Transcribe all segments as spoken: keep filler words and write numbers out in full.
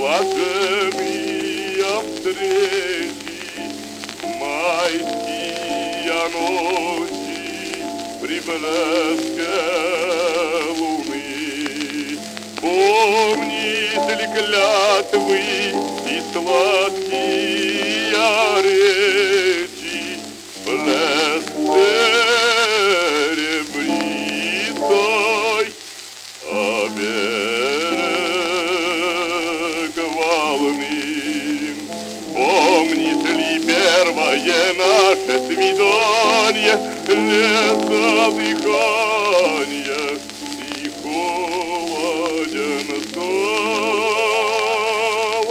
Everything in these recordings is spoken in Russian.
Блаженные встречи, майские ночи при блеске луны. Помните ли клятвы и сладкие речи, блеск серебристой оберег волны? Помните ли первое наше свидание, лето дыхание и холоден стол?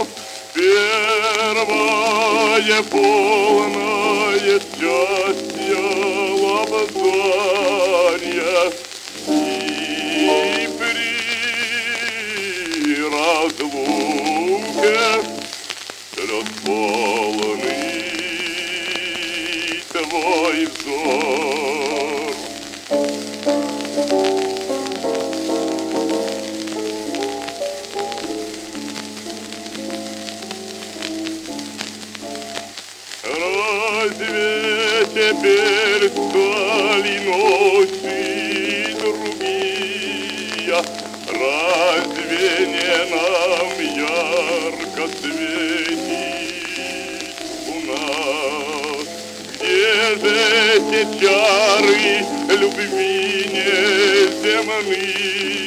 Первое полное счастье лобзания и при разлуке слез полный твой взор. Разве теперь стали ночи другие? Разве не нам ярко светит луна? Где же те чары любви неземные?